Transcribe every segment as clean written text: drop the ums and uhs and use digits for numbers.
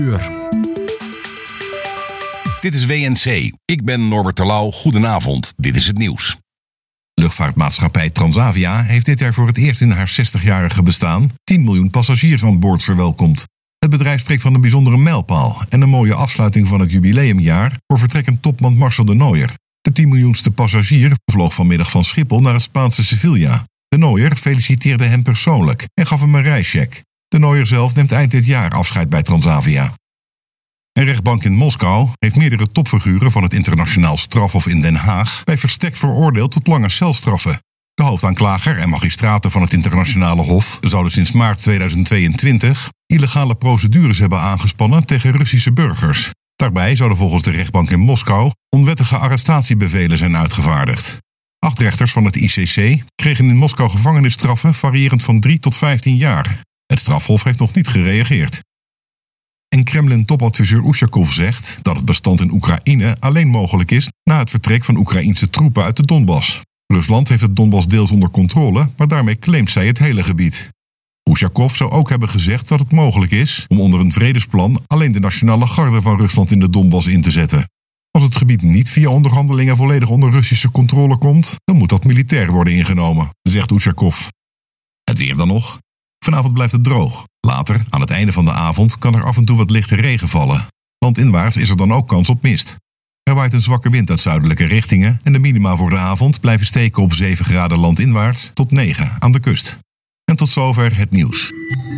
Dit is WNC. Ik ben Norbert Terlouw. Goedenavond. Dit is het nieuws. Luchtvaartmaatschappij Transavia heeft dit jaar voor het eerst in haar 60-jarige bestaan 10 miljoen passagiers aan boord verwelkomd. Het bedrijf spreekt van een bijzondere mijlpaal en een mooie afsluiting van het jubileumjaar voor vertrekkend topman Marcel de Nooijer. De 10 miljoenste passagier vloog vanmiddag van Schiphol naar het Spaanse Sevilla. De Nooijer feliciteerde hem persoonlijk en gaf hem een reischeck. De Nooijer zelf neemt eind dit jaar afscheid bij Transavia. Een rechtbank in Moskou heeft meerdere topfiguren van het internationaal strafhof in Den Haag bij verstek veroordeeld tot lange celstraffen. De hoofdaanklager en magistraten van het internationale hof zouden sinds maart 2022 illegale procedures hebben aangespannen tegen Russische burgers. Daarbij zouden volgens de rechtbank in Moskou onwettige arrestatiebevelen zijn uitgevaardigd. 8 rechters van het ICC kregen in Moskou gevangenisstraffen variërend van 3 tot 15 jaar. Het strafhof heeft nog niet gereageerd. En Kremlin-topadviseur Ushakov zegt dat het bestand in Oekraïne alleen mogelijk is na het vertrek van Oekraïense troepen uit de Donbass. Rusland heeft het Donbass deels onder controle, maar daarmee claimt zij het hele gebied. Ushakov zou ook hebben gezegd dat het mogelijk is om onder een vredesplan alleen de nationale garde van Rusland in de Donbass in te zetten. Als het gebied niet via onderhandelingen volledig onder Russische controle komt, dan moet dat militair worden ingenomen, zegt Ushakov. Het weer dan nog. Vanavond blijft het droog. Later, aan het einde van de avond, kan er af en toe wat lichte regen vallen. Landinwaarts is er dan ook kans op mist. Er waait een zwakke wind uit zuidelijke richtingen en de minima voor de avond blijven steken op 7 graden landinwaarts tot 9 aan de kust. En tot zover het nieuws.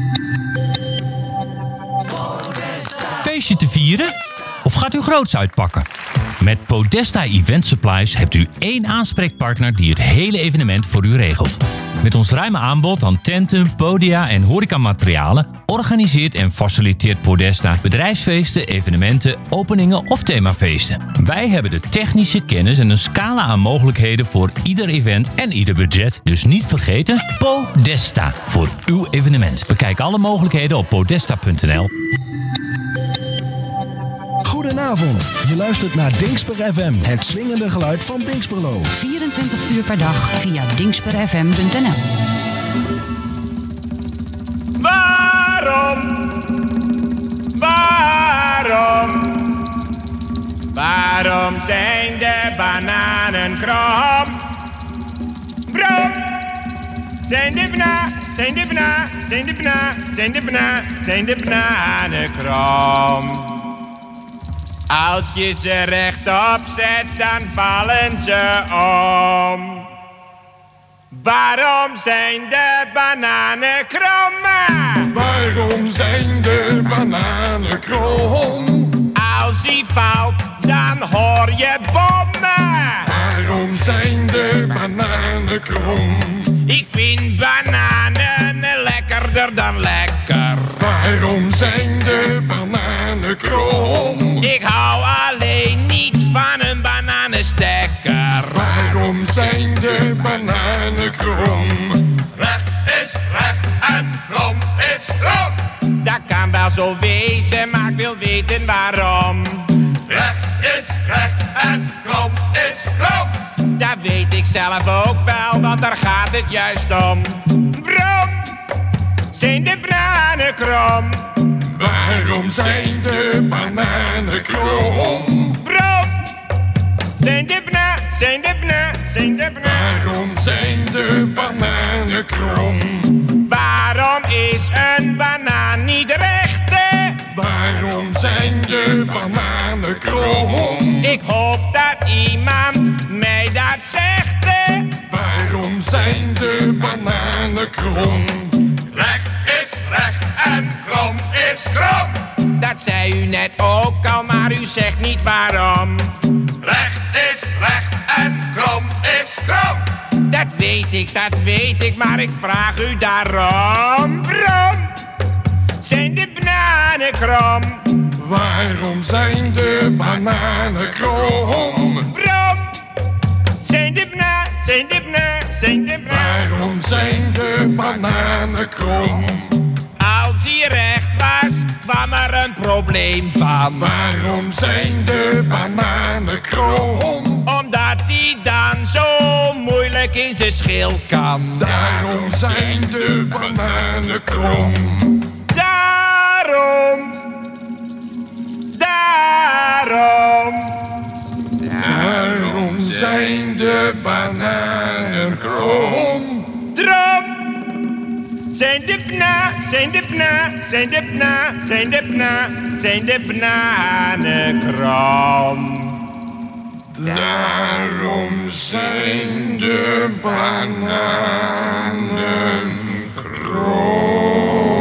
Feestje te vieren? Of gaat u groots uitpakken? Met Podesta Event Supplies hebt u 1 aanspreekpartner die het hele evenement voor u regelt. Met ons ruime aanbod aan tenten, podia en horecamaterialen organiseert en faciliteert Podesta bedrijfsfeesten, evenementen, openingen of themafeesten. Wij hebben de technische kennis en een scala aan mogelijkheden voor ieder event en ieder budget. Dus niet vergeten, Podesta voor uw evenement. Bekijk alle mogelijkheden op podesta.nl. Goedenavond, je luistert naar Dingsper FM, het swingende geluid van Dingsperlo. 24 uur per dag via dingsperfm.nl. Waarom zijn de bananen krom? Brom! Zijn de bananen krom? Als je ze rechtop zet, dan vallen ze om. Waarom zijn de bananen krom? Waarom zijn de bananen krom? Als hij valt, dan hoor je bommen. Waarom zijn de bananen krom? Ik vind bananen lekkerder dan lekker. Waarom zijn de bananen krom? Ik hou alleen niet van een bananenstekker. Waarom zijn de bananen krom? Recht is recht en krom is krom. Dat kan wel zo wezen, maar ik wil weten waarom. Recht is recht en krom is krom. Dat weet ik zelf ook wel, want daar gaat het juist om. Waarom zijn de bananen krom? Waarom zijn de bananen krom? Waarom zijn de Waarom zijn de bananen krom? Waarom is een banaan niet recht? Waarom zijn de bananen krom? Ik hoop dat iemand mij dat zegt. Waarom zijn de bananen krom? Recht is recht en krom is krom. Dat zei u net ook al, maar u zegt niet waarom. Recht is recht en krom is krom. Dat weet ik, maar ik vraag u daarom. Waarom zijn de bananen krom? Waarom zijn de bananen krom? Waarom zijn de Waarom zijn de bananen krom? Als hij recht was, kwam er een probleem van. Waarom zijn de bananen krom? Omdat hij dan zo moeilijk in zijn schil kan. Daarom zijn de bananen krom. Daarom zijn de bananen krom. Drom! Zijn de bananen krom. Daarom zijn de bananen krom.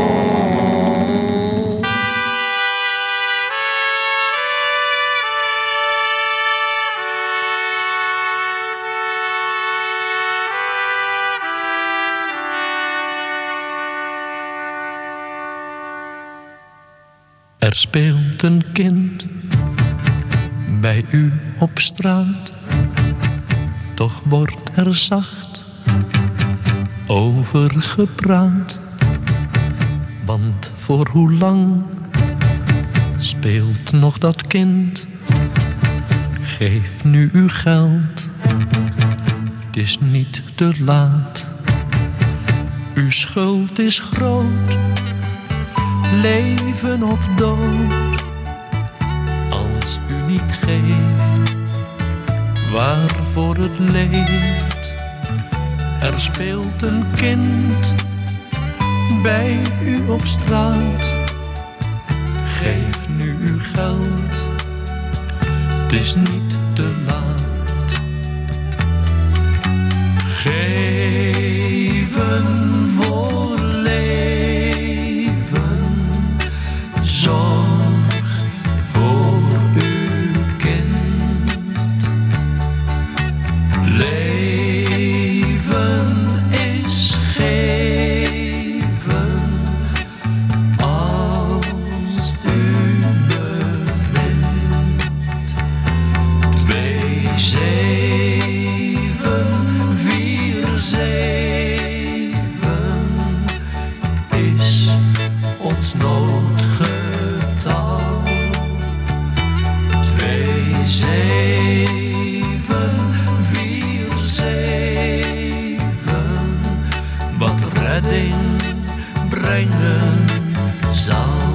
Er speelt een kind bij u op straat, toch wordt er zacht over gepraat. Want voor hoe lang speelt nog dat kind? Geef nu uw geld, het is niet te laat. Uw schuld is groot, leven of dood. Als u niet geeft waarvoor het leeft. Er speelt een kind bij u op straat. Geef nu uw geld, het is niet te laat. Geven voor leven, zorg voor uw kind. Leven is geven als u bemint. 2, 7, 4, 7 is ons noodgetal. 2, 7, 4, 7 wat redding brengen zal.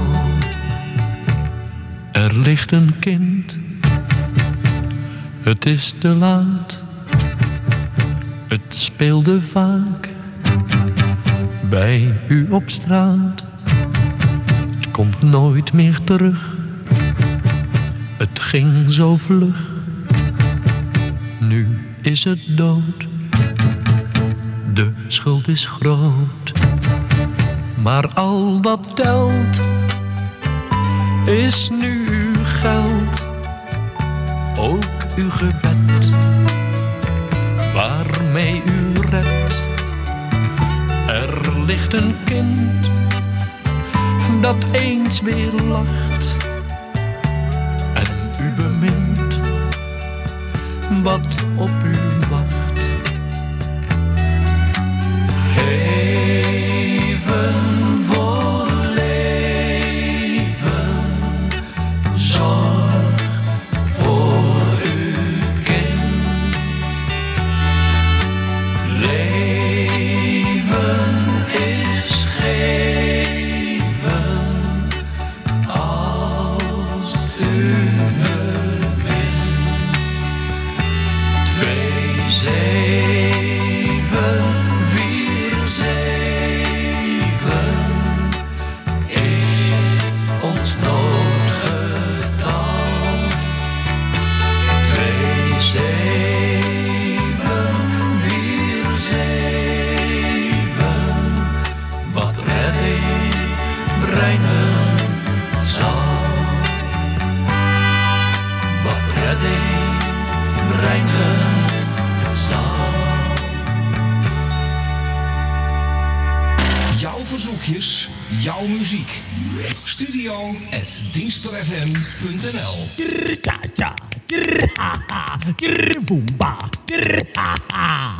Er ligt een kind, het is te laat. Het speelde vaak bij u op straat. Het komt nooit meer terug, het ging zo vlug. Nu is het dood, de schuld is groot. Maar al wat telt is nu uw geld, ook uw gebed, waarmee u redt. Er ligt een kind dat eens weer lacht en u bemint, wat op u wacht. Geven voor leven, zorg voor uw kind. Leven is geven als u bemint. 2, 7, 4, 7 is ons noodgetal. 2, 7, 4, 7 wat redding brengen zal. Wat redding brengen zal. Jouw verzoekjes, jouw muziek. Studio@dienstperfm.nl. Cha-cha, ha-ha, boomba, ha-ha.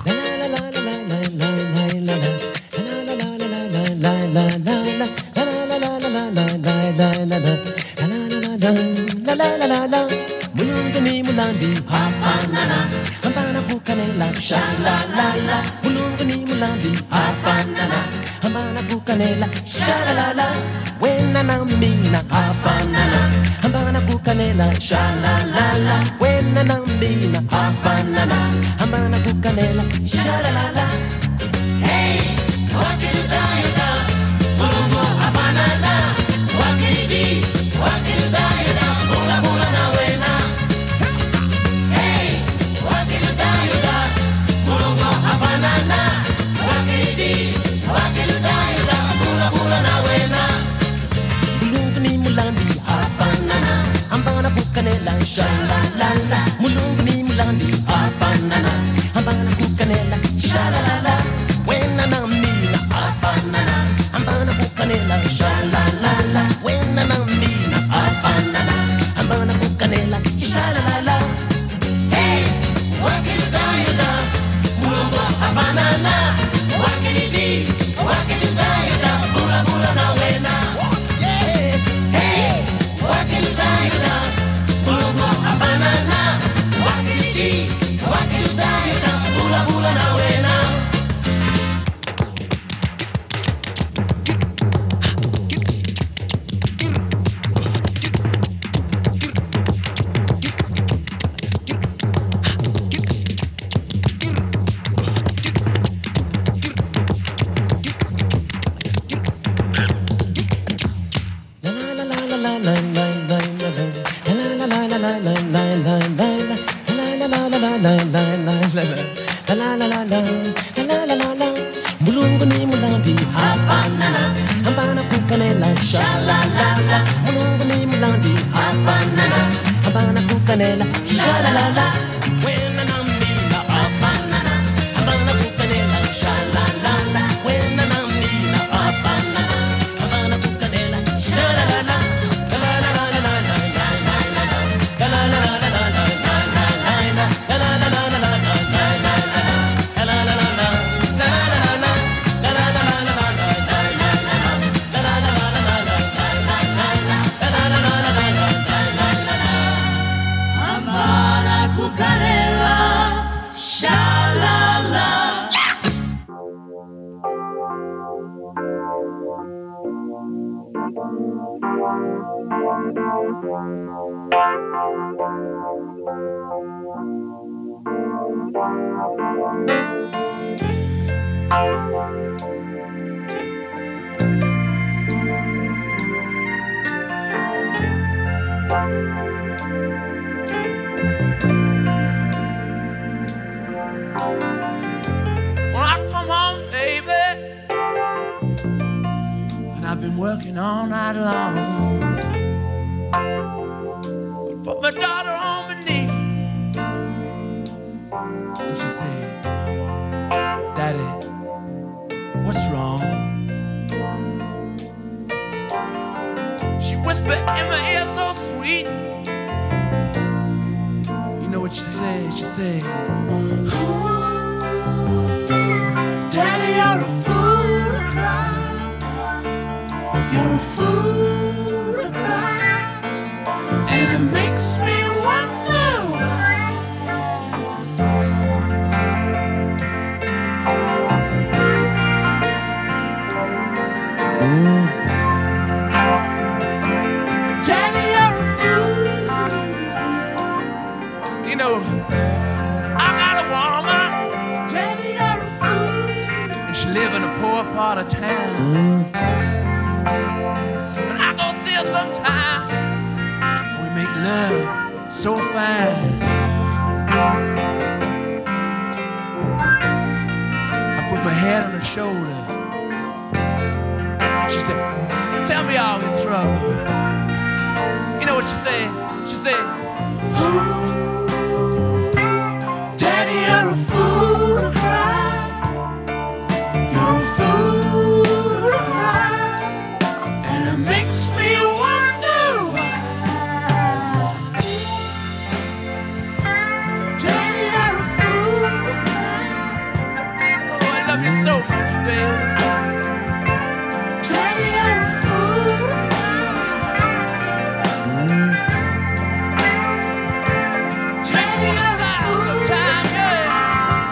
Mulungani mulandi, ha-fa-na-na. Hambana bukanela, sha-la-la-la. Mulungani mulandi, ha-fa-na-na. Hambana bukanela, sha-la-la-la. When na mina, ha-fa-na-na. Hambana bukanela. kukanela sha la la la wena nambina afanana ambana kukanela sha la la la hey wakidayada mulungu afanana wakidi wakidayada bula bula na wena hey wakidayada mulungu afanana wakidi wakidayada bula bula na wena mulungu ni mulandi afanana ambana kukanela sha la la la mulungu ni mulandi afanana ambana kukanela sha la la la wena nambina afanana ambana kukanela sha la la la wena nambina afanana ambana kukanela sha la la la hey wakidayada mulungu afanana wakidi wakidayada bula bula na wena hey wakidayada mulungu afanana wakidi wakidayada bula bula na wena mulungu ni mulandi afanana ambana kukanela sha la la la mulungu ni mulandi afanana ambana kukanela sha la la la wena nambina afanana ambana kukanela sha la la la wena nambina afanana ambana kukanela sha la la la la la la la la la la la la When I come home, baby, and I've been working all night long, I put my daughter on my knee, and she said, Daddy, what's wrong? She whispered in my ear so sweet. You know what she said? She said, Daddy, you're a fool to cry. You're a fool to cry. And it makes me wonder why. Daddy, you're a fool. You know, I got a woman. Daddy, you're a fool. And she live in a poor part of town. But I go see her sometime. We make love so fine. I put my head on her shoulder. She said, tell me I'm in trouble. You know what she said? She said, Daddy, you're a fool to cry. You're a fool to cry. And it makes me wonder why. Daddy, you're a fool to cry. Oh, I love you so much, baby. Daddy, you're a fool to cry. Daddy, you're a fool to cry.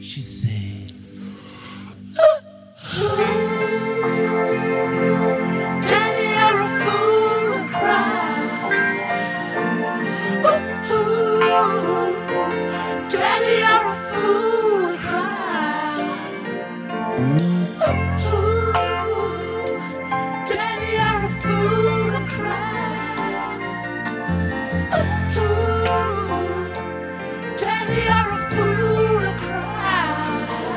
She said, Daddy, you're a fool to cry. Daddy, you're a fool to cry. Daddy, you're a fool to cry. Daddy, you're a fool to cry.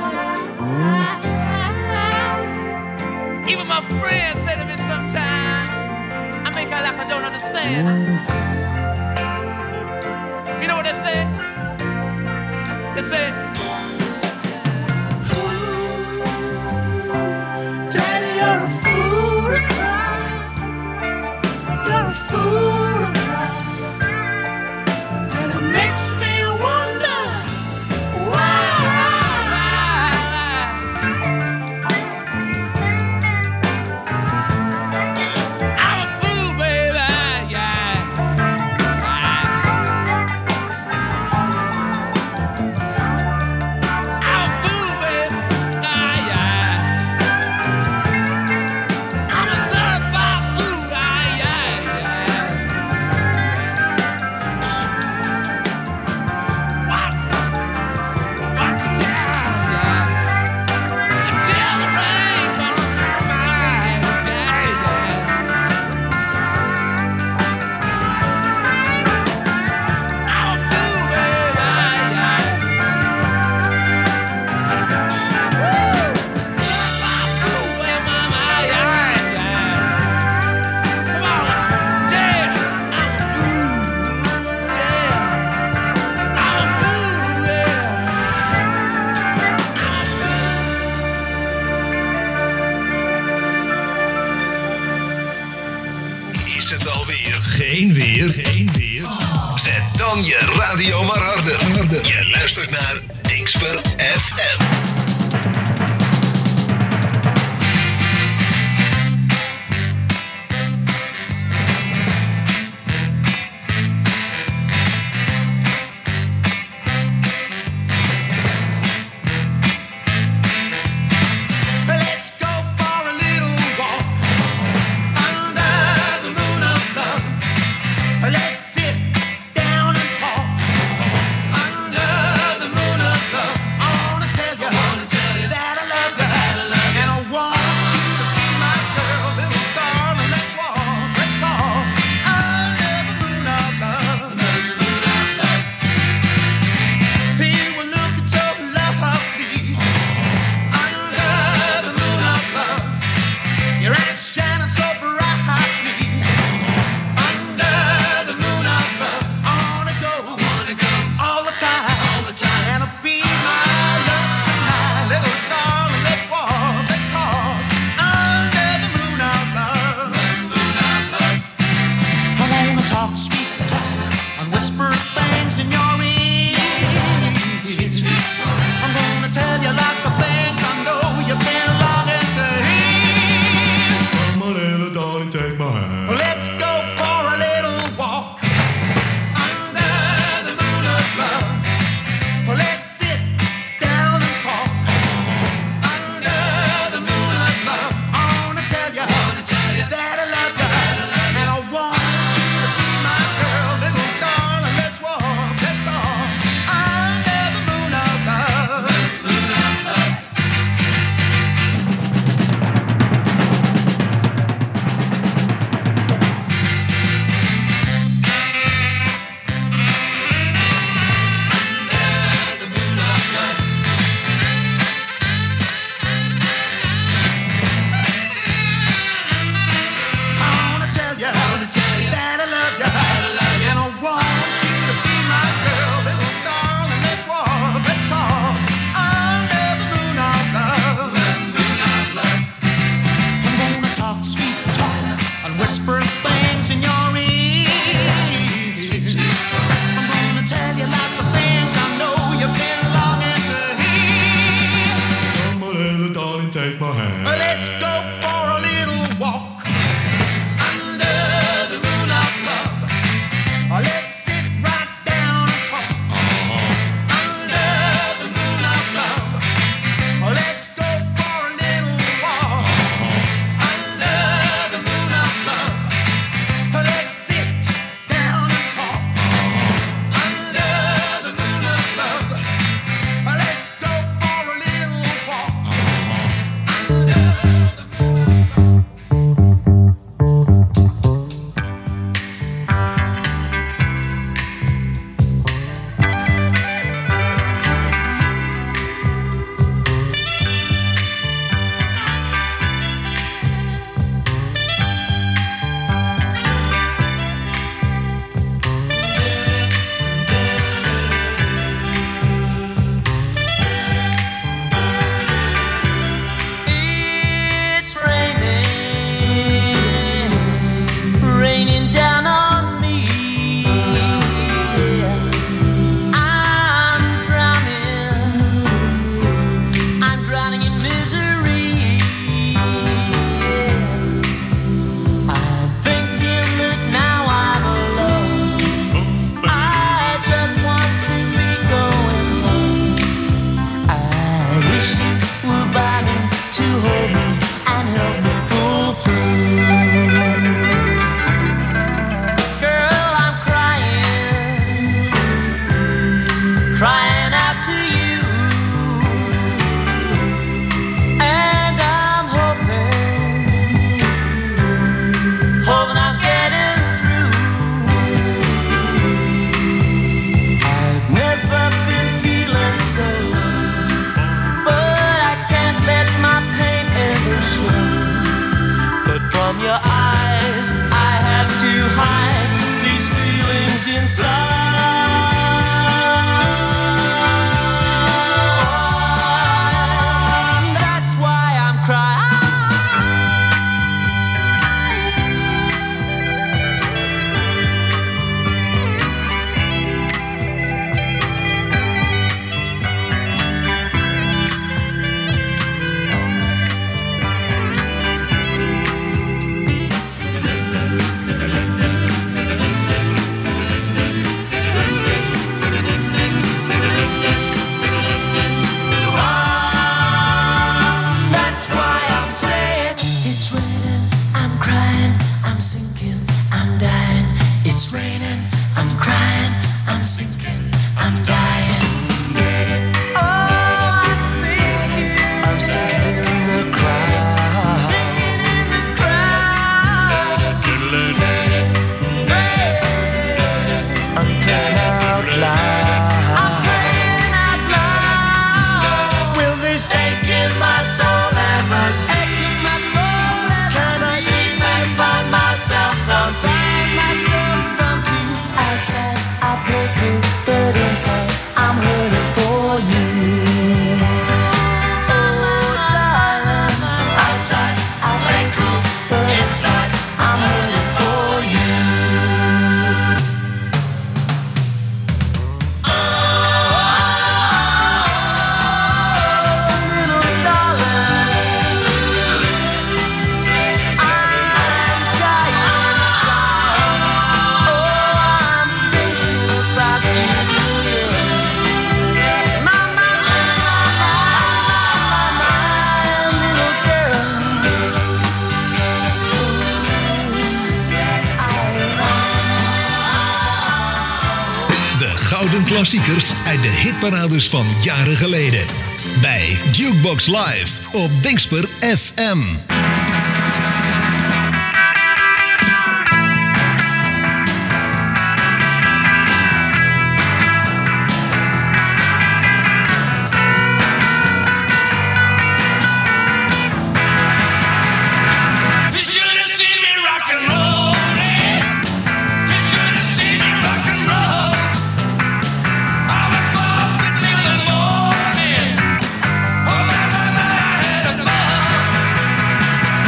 Even my friends say to me sometimes, I make out like I don't understand. You know what they say? They say, Daddy, you're a fool to cry. You're a fool to cry. And it makes me wonder why. I'm a fool, baby, yeah. I'm a fool, baby, yeah. I'm a certified fool, yeah. What to tell ya? Until the rain falls on my eyes, yeah. I'm a fool, baby, yeah. Certified fool, mama, yeah. Come on, yeah. I'm a fool, yeah. I'm a fool, yeah. Is het alweer geen weer? Geen weer? Zet dan je radio maar harder. Je luistert naar Dingsper FM. Let's go for a little walk under the moon of love. Let's sit down and talk under the moon of love. klassiekers uit de hitparades van jaren geleden. Bij Jukebox Live op Dingsper FM. Oh, my, my, my, I had a ball.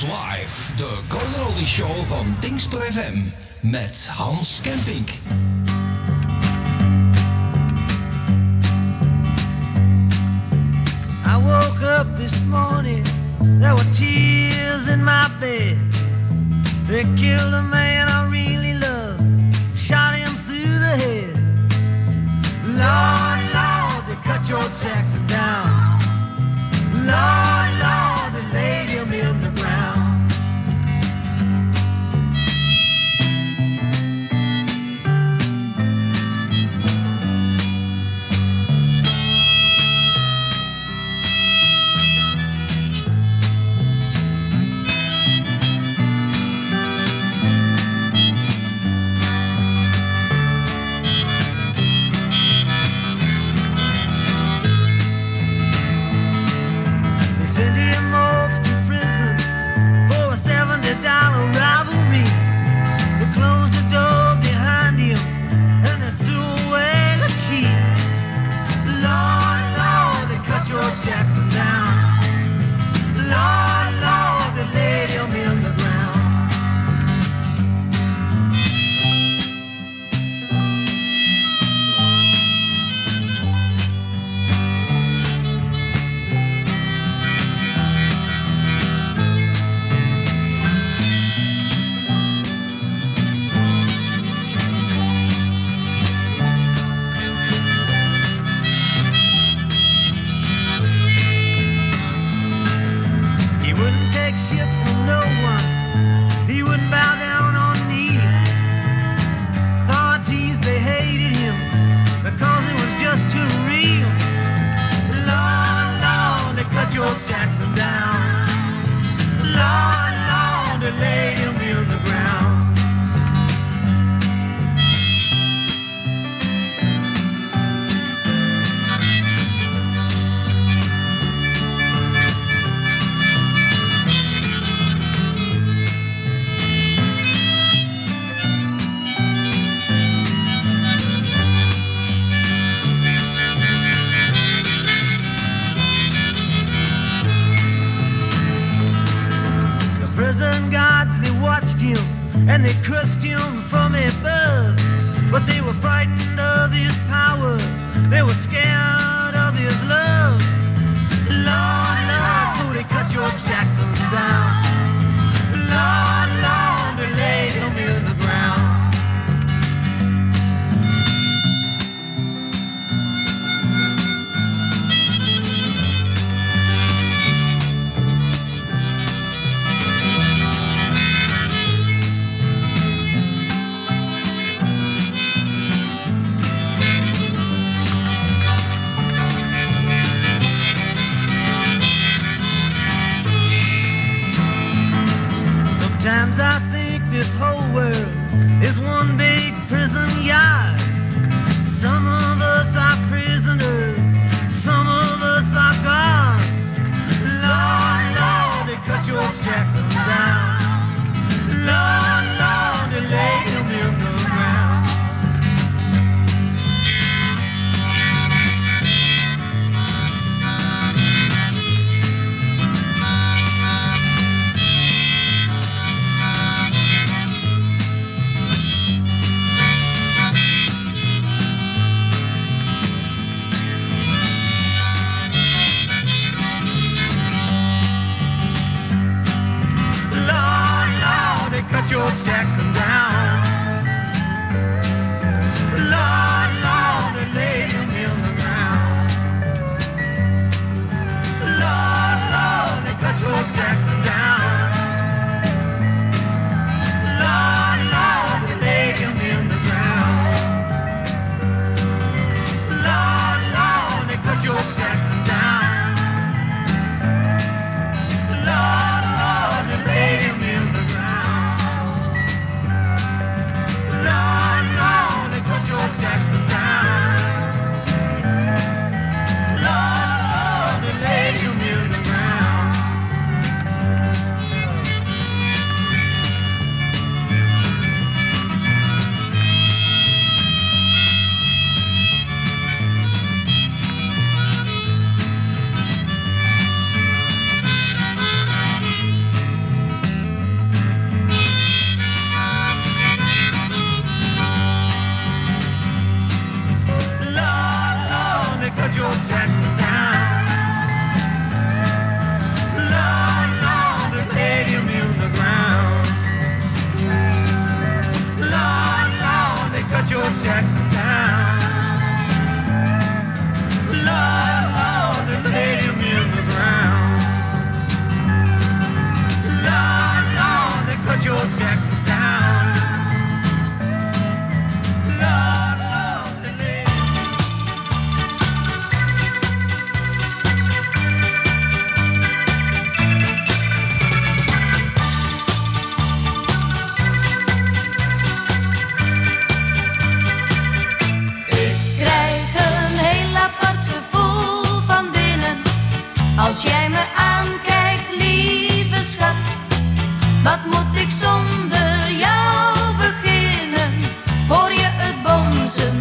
Live, de Golden Oldies Show van Dingspel FM met Hans Kempink. I woke up this morning, there were tears in my bed. They killed a man I really loved, shot him through the head. Lord, Lord, they cut George Jackson down. Lord, Lord, they laid him in the ground. And they cursed him from above, but they were frightened of his power. They were scared of his love. Lord, Lord, so they cut George Jackson down. Lord, Lord, they laid him in the ground.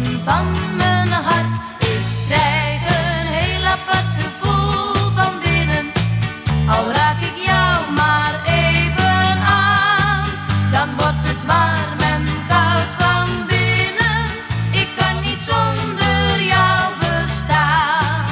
bonzen van mijn hart. Ik krijg een heel apart gevoel van binnen. Al raak ik jou maar even aan, dan wordt het warm en koud van binnen. Ik kan niet zonder jou bestaan.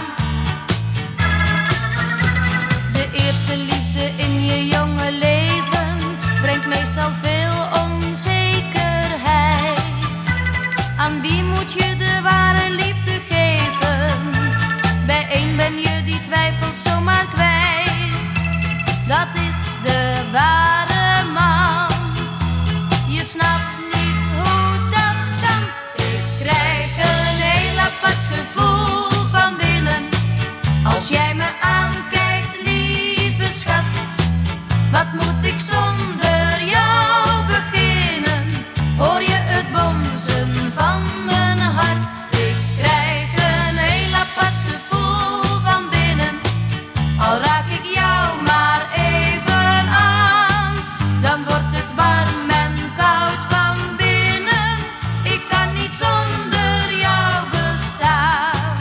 De eerste liefde in je jonge leven brengt meestal veel onzekerheid. Aan wie moet je de ware liefde geven? Bij één ben je die twijfelt zomaar kwijt. Dat is de ware man. Je snapt niet hoe dat kan. Ik krijg een heel apart gevoel van binnen. Als jij me aankijkt, lieve schat. Wat moet ik zonder jou beginnen? Hoor je het bonzen van mijn hart? Ik krijg een heel apart gevoel van binnen. Al raak ik jou maar even aan, dan wordt het warm en koud van binnen. Ik kan niet zonder jou bestaan.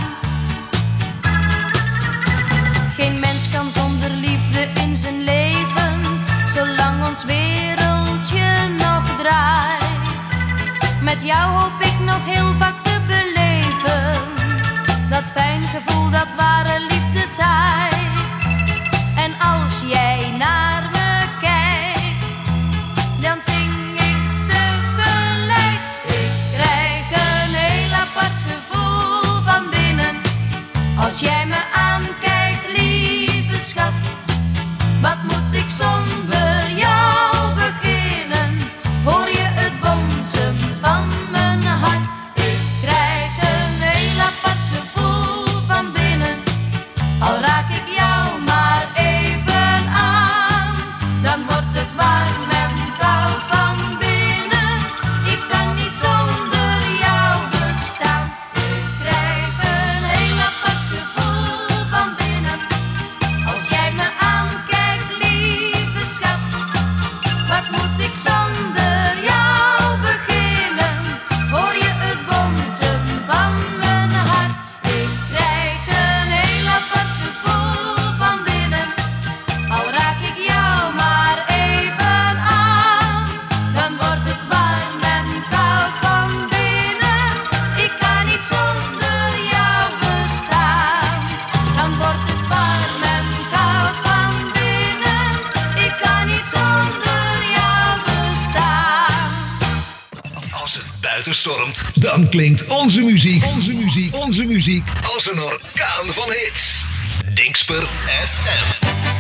Geen mens kan zonder liefde in zijn leven, zolang ons wereldje nog draait. Met jou hoop ik nog heel vaak te beleven, dat fijn gevoel dat ware liefde zaait. En als jij naar me kijkt, dan zing ik tegelijk. Ik krijg een heel apart gevoel van binnen. Als jij me aankijkt, lieve schat. Wat moet ik zonder jou beginnen? Hoor je het bonzen van mijn hart? Ik krijg een heel apart gevoel van binnen. Al raak ik jou maar even aan, dan wordt het warm en koud van binnen. Ik kan niet zonder jou bestaan. Ik krijg een heel apart gevoel van binnen. Als jij me aankijkt, lieve schat. Wat moet ik zonder jou beginnen? Hoor je het bonzen van mijn hart? Ik krijg een heel apart gevoel van binnen. Al raak ik jou maar even aan, dan wordt het warm en koud van binnen. Ik kan niet zonder jou bestaan. Dan wordt het warm en koud van binnen. Ik kan niet zonder jou bestaan. Als het buiten stormt, dan klinkt onze muziek als een orkaan van hits. Dingsper FM.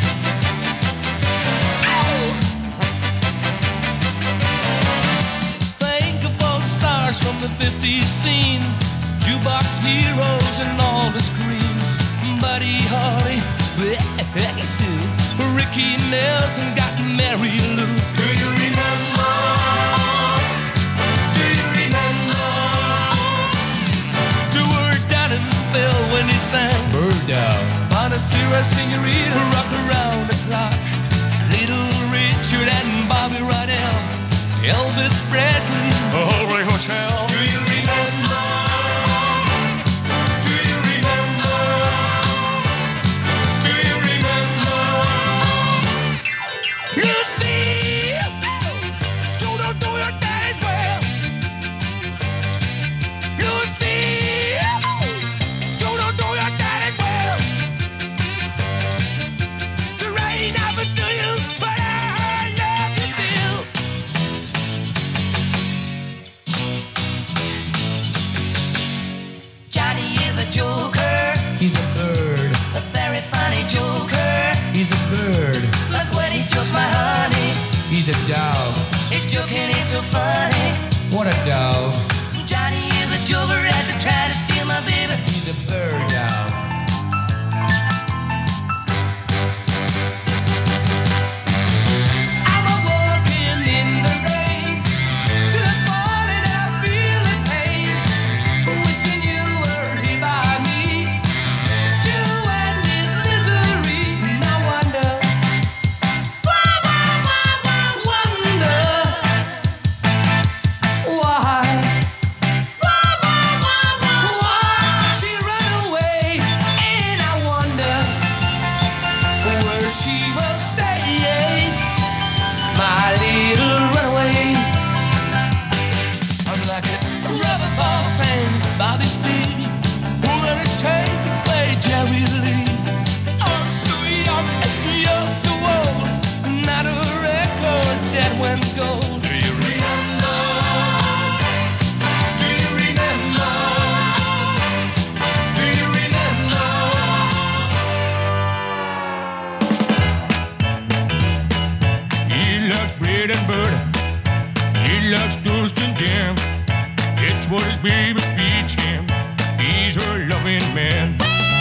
Think of all the stars from the 50s scene, jukebox heroes and all the screams. Buddy Holly, Sue, Ricky Nelson got Mary Lou. Do you remember? Do you remember? To her down in Bill when he sang Bird Down. Bonacera, Senorita, rock around the clock. Little Richard and Bobby Rydell, Elvis Presley, Hollywood Hotel. Do you remember? Do you remember? Do you remember? Lucy, do your days well. Lucy, do your days well. The rain never do you, but I love you still. Johnny is a joker. He's a bird. A very funny joker. He's a bird. Look when he jokes my honey. He's a dove. His joking ain't so funny. What a dove. Johnny is a joker as he try to steal my baby. He's a bird dove. I'm a-walking in the rain to the morning I'm feeling pain, wishing you were here by me to end this misery. And I wonder, why teach him. He's a loving man.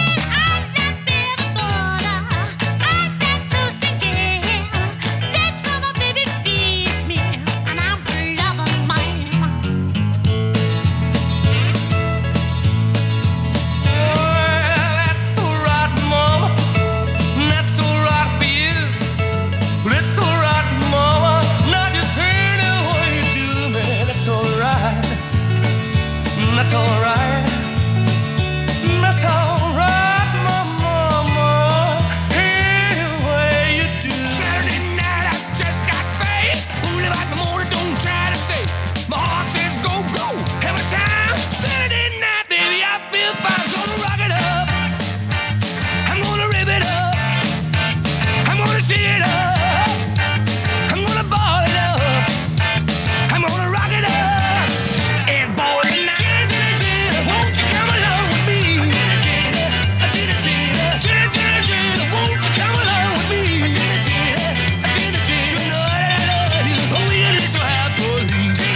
That's alright. That's alright, my mama. Any way you do. Saturday night I just got paid. Early about the morning, don't try to say. My heart says go, go. Every time. Saturday night, baby, I feel fine. I'm gonna rock it up. I'm gonna rip it up. I'm gonna shake it up. I'm gonna ball it up. I'm gonna rock it up. And boy, won't you come along with me? Won't you come along with me? You know that I love you. Oh, we get this so happily.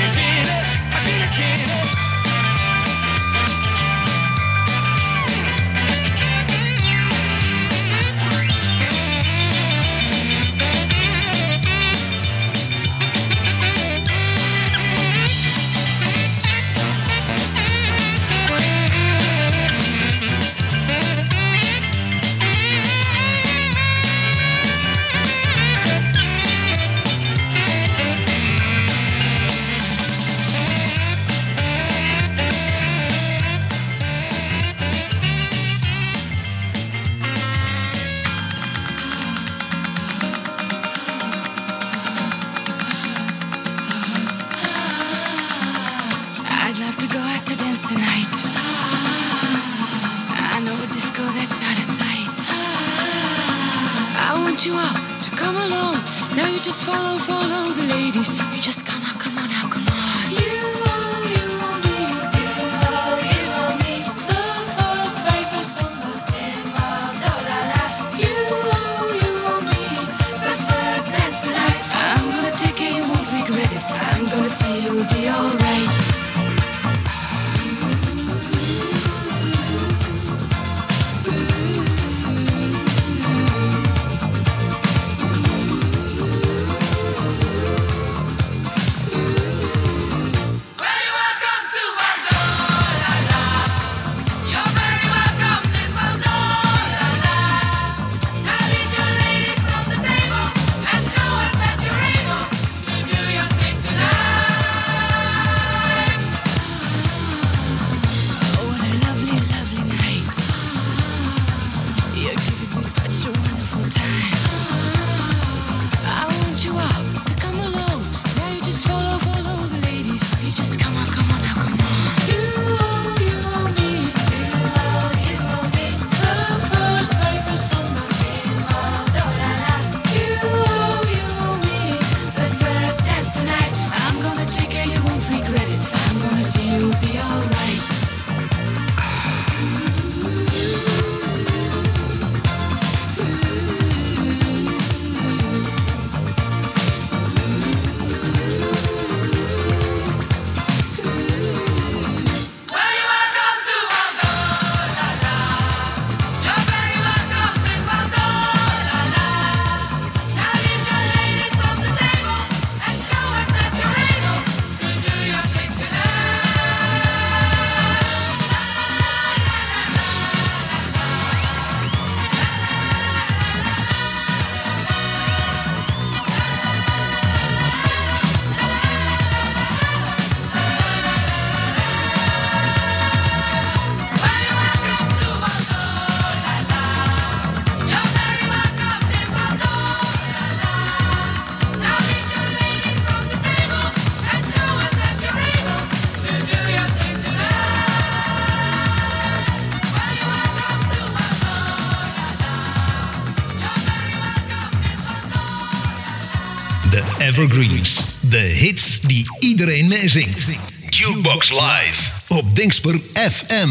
I'd love to go out to dance tonight. I know a disco that's out of sight. I want you all to come along. Now you just follow the ladies. You just come on now, come on. You want me, you want me. The very first samba. You want me, the first dance tonight. I'm gonna take it, you won't regret it. I'm gonna see you'll be alright. Evergreens. De hits die iedereen meezingt. Jukebox Live op Dingsper FM.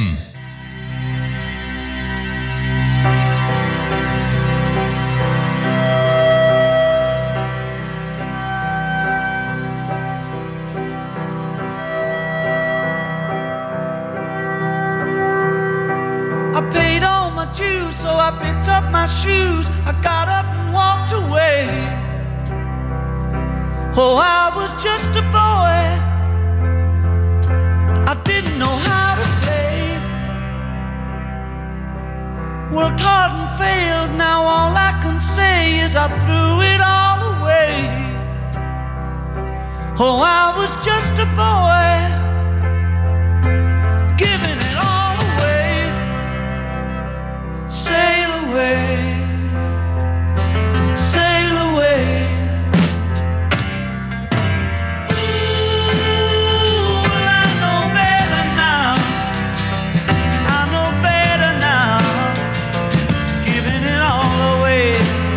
I paid all my dues, so I picked up my shoes. I got up and walked away. Oh, I was just a boy. I didn't know how to play. Worked hard and failed. Now all I can say is I threw it all away. Oh, I was just a boy, giving it all away. Sail away, sail away. Ooh, well, I know better now. I know better now. Giving it all away.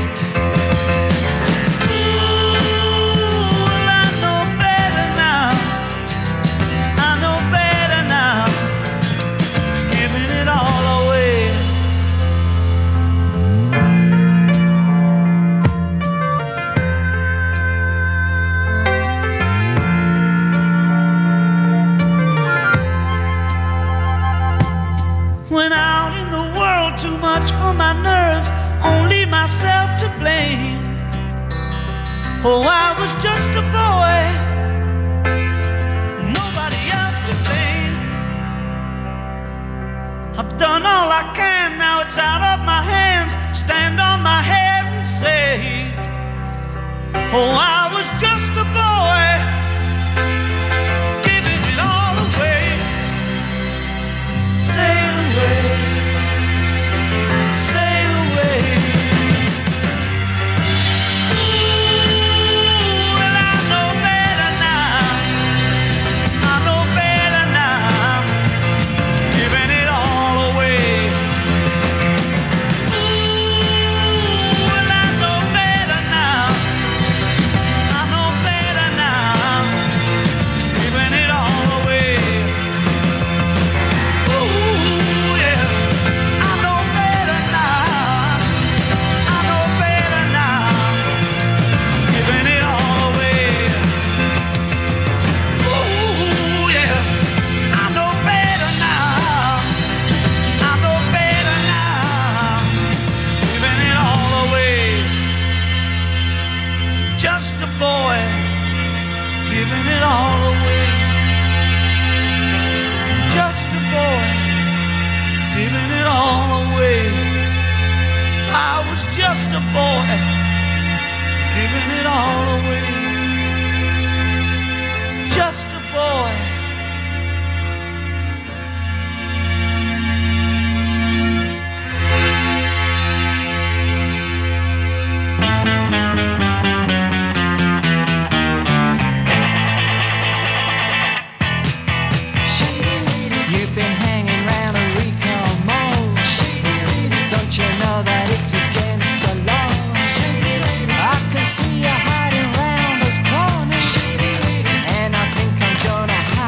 Ooh, well, I know better now. I know better now. Giving it all away. Went out in the world, too much for my nerves, only myself to blame. Oh, I was just a boy, nobody else to blame. I've done all I can, now it's out of my hands. Stand on my head and say, oh, I was just a boy, giving it all away. Sail away, sail away. Ooh, well, I know better now. I know better now. Giving it all away. Ooh, well, I know better now. I know better now. Giving it all away. Ooh, yeah. I know better now. I know better now. Giving it all away. Ooh, yeah. I know better now. I know better now. Giving it all away. Just a boy. Giving it all away. Just a boy, giving it all away. I was just a boy, giving it all away. Just a boy. You've been hanging round a recall mall. Don't you know that it's against the law? I can see you hiding round those corners, and I think I'm gonna hide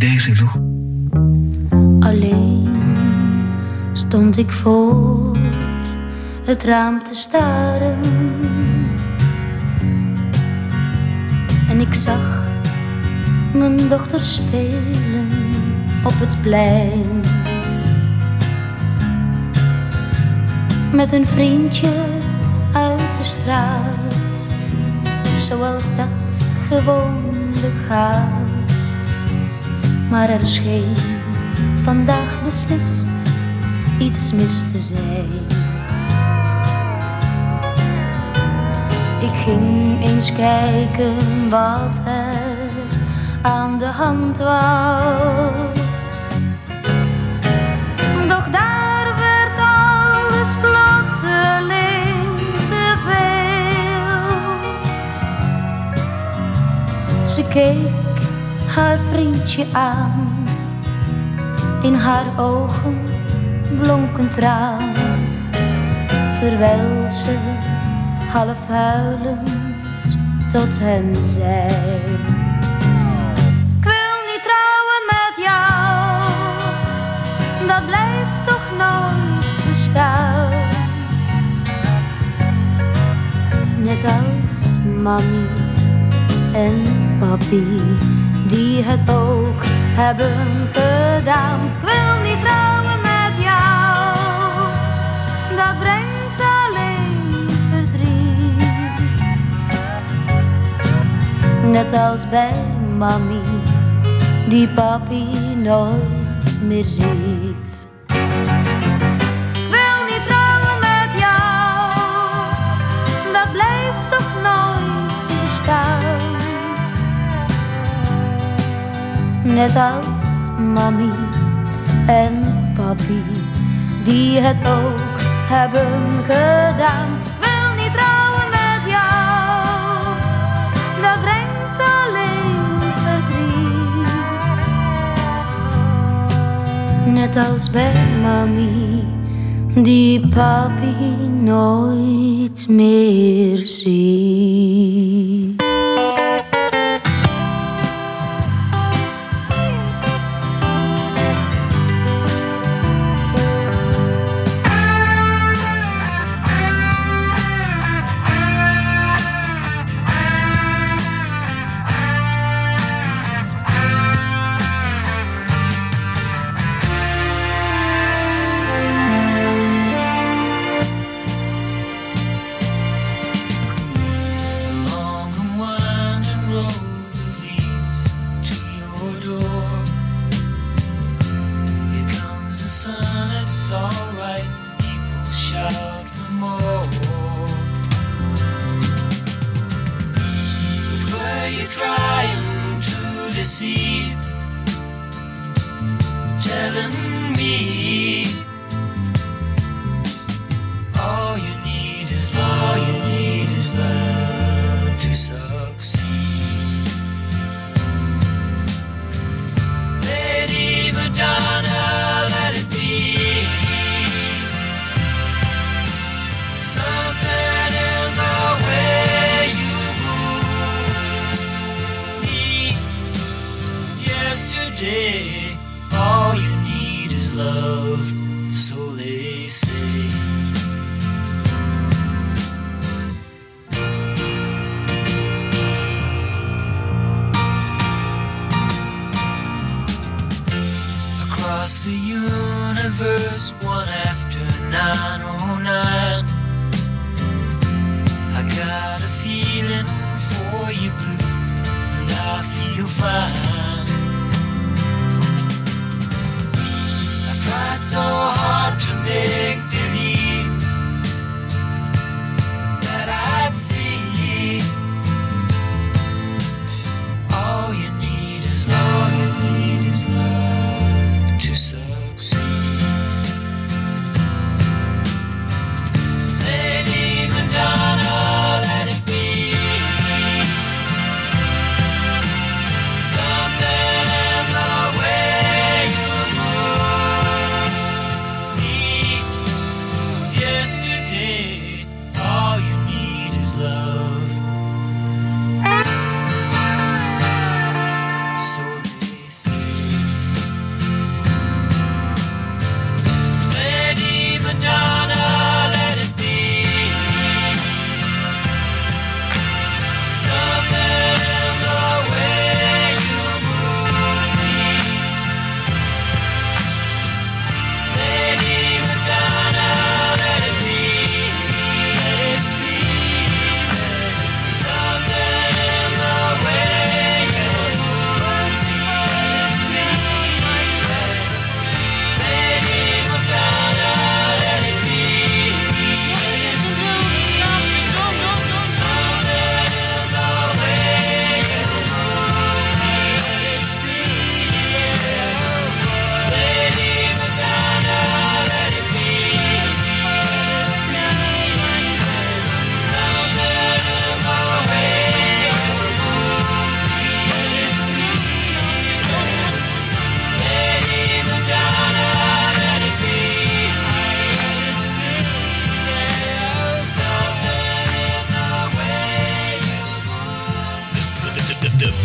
deze nog? Alleen stond ik voor het raam te staren. En ik zag mijn dochter spelen op het plein. Met een vriendje uit de straat, zoals dat gewoonlijk gaat. Maar er scheen vandaag beslist iets mis te zijn. Ik ging eens kijken wat er aan de hand was. Doch daar werd alles plotseling te veel. Ze keek haar vriendje aan, in haar ogen blonk een traan, terwijl ze half huilend tot hem zei: ik wil niet trouwen met jou, dat blijft toch nooit bestaan. Net als mami en papi, die het ook hebben gedaan. Ik wil niet trouwen met jou, dat brengt alleen verdriet. Net als bij mami, die papi nooit meer ziet. Ik wil niet trouwen met jou, dat blijft toch nooit bestaan. Net als mami en papi, die het ook hebben gedaan. Ik wil niet trouwen met jou, dat brengt alleen verdriet. Net als bij mami, die papi nooit meer ziet.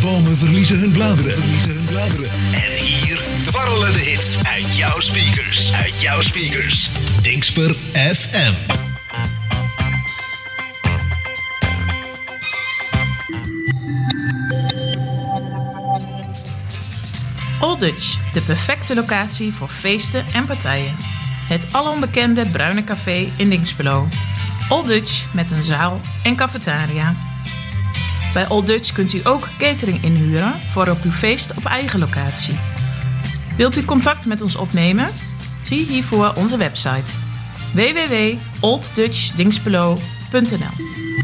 Bomen verliezen hun bladeren. En hier dwarrelen de hits uit jouw speakers. Dingsper FM. Old Dutch, de perfecte locatie voor feesten en partijen. Het alombekende bruine café in Dinxperlo. Old Dutch met een zaal en cafetaria. Bij Old Dutch kunt u ook catering inhuren voor op uw feest op eigen locatie. Wilt u contact met ons opnemen? Zie hiervoor onze website www.olddutchdinxperlo.nl.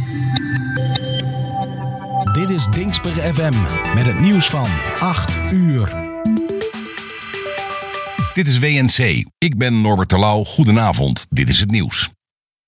Dit is Dingsper FM met het nieuws van 8 uur. Dit is WNC. Ik ben Norbert Terlouw. Goedenavond. Dit is het nieuws.